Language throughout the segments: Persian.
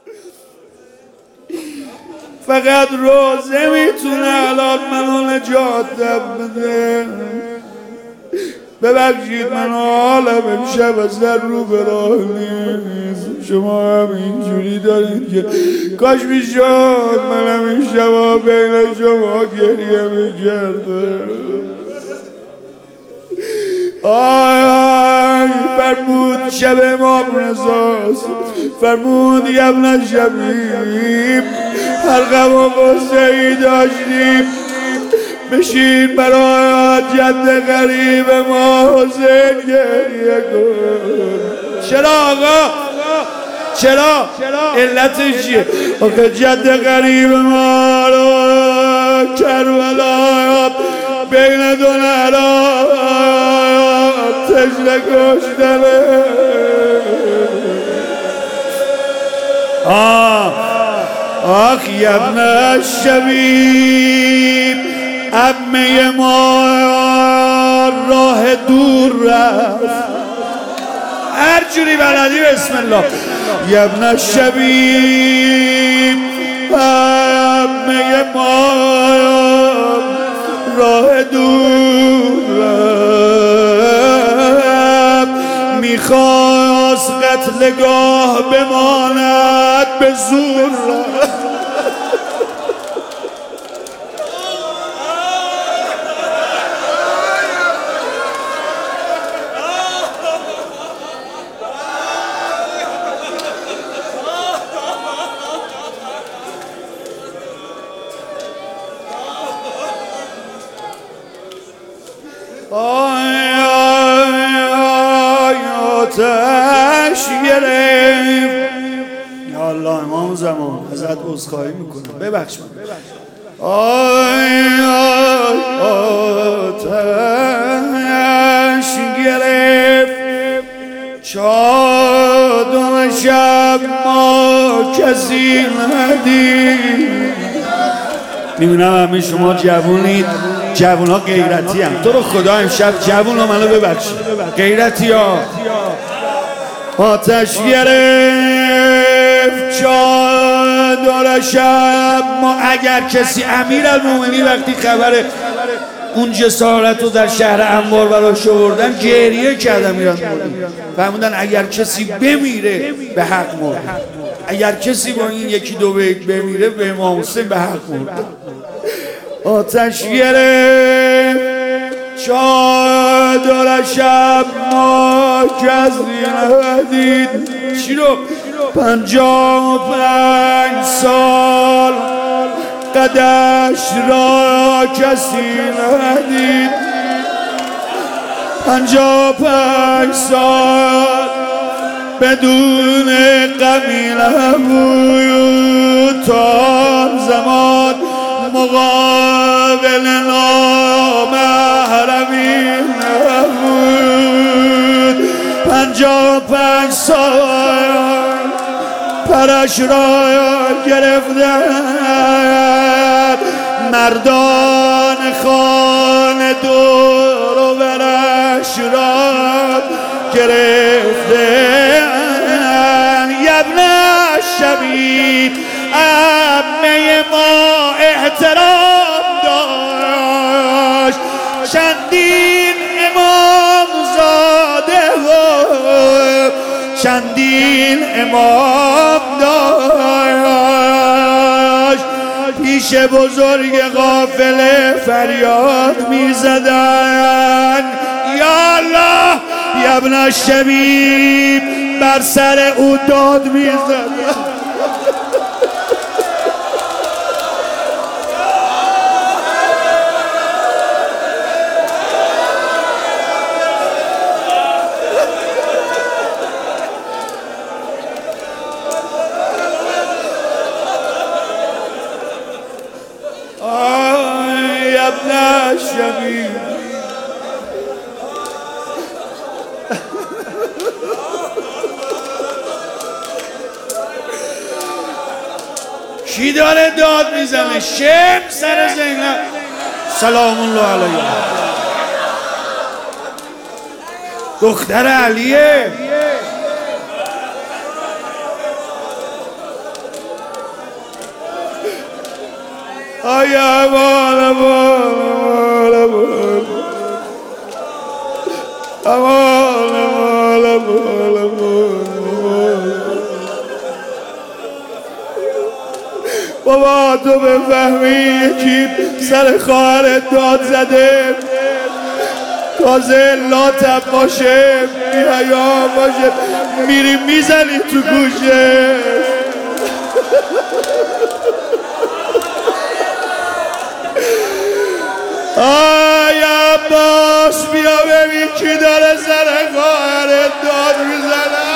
فقط روزه میتونه الان منو نجات بده. ببخشید من حالم امشب اصلا رو به راه نیست. شما هم اینجوری دارین که کاش میشد منم این شبا بین شما گریه میکردم. آی فرمود شب امام رضاست، فرمود یه ابن شبیب هر غم و غصه ای داشتیم بشین برای جد غریب ما حسین گریه کن. چرا آقا؟ چرا؟ علتش چیه؟ آخه جد غریب ما رو کربلا بین دو نهران تشنه کشتنه. آخ یه ابن الشبیب عمه ما راه دور رفت هر جوری بلدی بسم الله. یه ابن الشبیب عمه ما راه دور رفت میخواست قتلگاه بماند به زور رفت. آتش گرفت. یا الله امام زمان ازت عذرخواهی میکنم ببخش من. آتش گرفت چادر شب ما کسی ندید. میبینم همه شما جوونید، جوون ها غیرتی هم. تو رو خدا امشب جوون ها منو ببخشید غیرتی ها. آتش گرفت چادر شب ما. اگر کسی امیرالمومنین وقتی خبر اون جسارت رو در شهر انبار براش آوردن گریه کرد امیرالمومنین. فرمودن اگر کسی بمیره به حق مرد، اگر کسی با این یکی دو بیت بمیره به امام حسین به حق مرد. آتش گرفت چادر شب ما کسی ندید. چی رو؟ 55 سال قدش را کسی ندید. 55 سال بدون غمی نبود. تا زمان مقابل نامحرمی نبود. 55 سال پرش را گرفتن مردان خانه دور و برش را گرفتن. یه ابن الشبیب عمه ما احترام داشت. چندین امام زاده و چندین امام داشت. پیش بزرگ قافله فریاد میزدن یا الله. یه ابن الشبیب بر سر او داد میزدن. ابن الشبیب کی داره داد میزنه؟ شم سر زینب سلام الله علیه دختر علیه. آی امان امان امان امان امان امان امان. بابا تو بفهمی یکی سر خواهرت داد زده، تازه لاتب باشه، بی‌حیا باشه، میری میزنی تو گوشه. آی عباس بیا ببین کی داره سر خواهرت داد میزنه.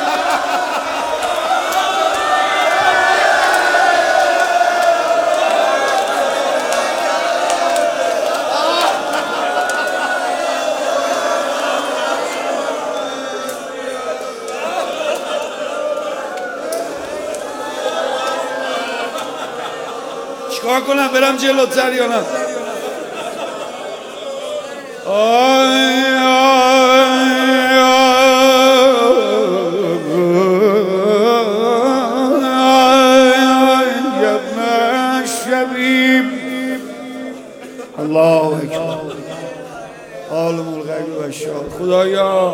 چیکار کنم برم جلوتر یا نه؟ آی آی آی ابن شبیب. الله اکبر. عالم الغیب و الشهادة. خدایا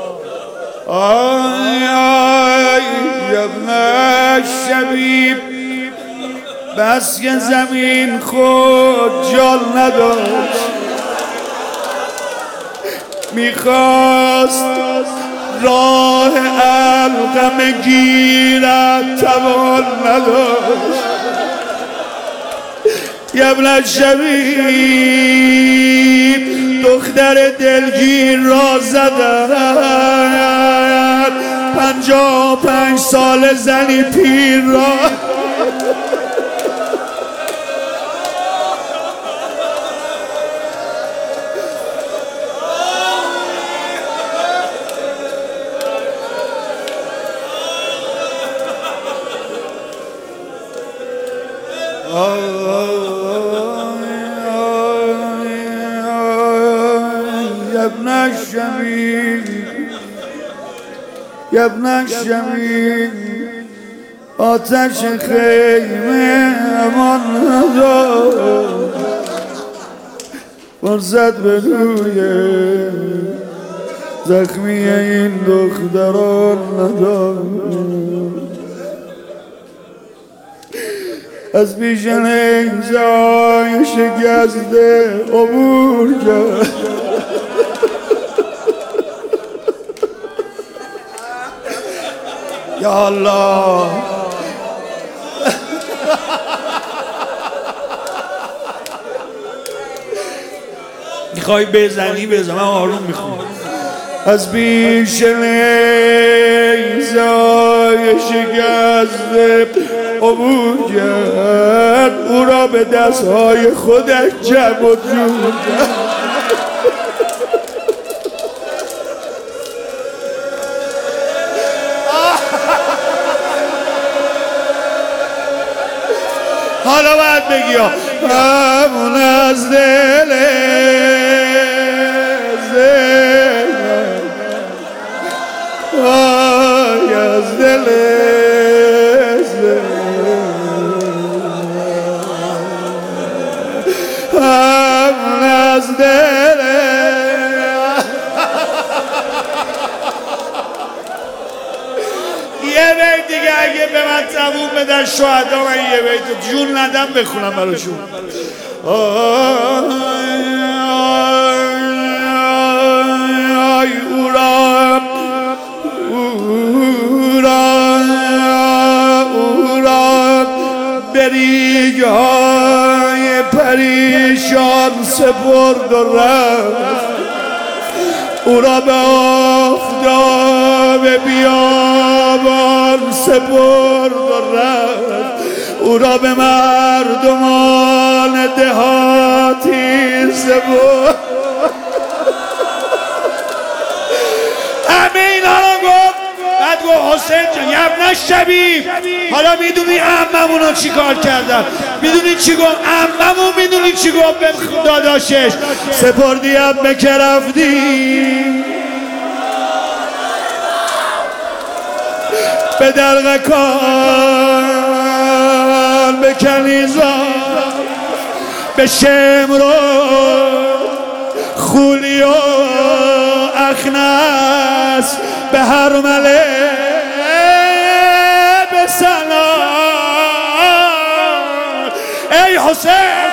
آی آی ابن شبیب، بس که زمین خود جال نداشت، میخواست راه علقمه گیرد توان نداشت. ابن شبیب دختر دلگیر را زدن، 55 سال زنی پیر را. ابن شبیب ابن شبیب، آتش خیمه امان نداد، فرصت به روی زخمی این دختران نداد. از پیش نیزه‌های شکسته عبور کرد، یا الله. میخوای بزنی بزن، من آروم میخوام. از پیش نیزه‌های شکسته عبور کرد، او را به دستهای خودش جمع و جور کرد. حالا باید بگی همون از دل وای از دل همون از دل. یه بیت دیگه اگه به من تموم بدن شهدا، من یه بیت جون ندم بخونم براشون. آی او را بریگ‌های پریشان سپرد و رفت، او را به آفتاب بیابان سپرد و رفت، او را به مردمان دهاتی سپرد. همه اینا رو گفت. بعد گفت حسین جان ابن شبیب، حالا میدونی عممونو چی کار کردن؟ میدونی چی گفت عممون؟ میدونی چی گفت به داداشش؟ سپردی عمه که رفتی به دلق کان به کنیزان، به شمرو خولی و اخنس به هر مله به سلام ای حسین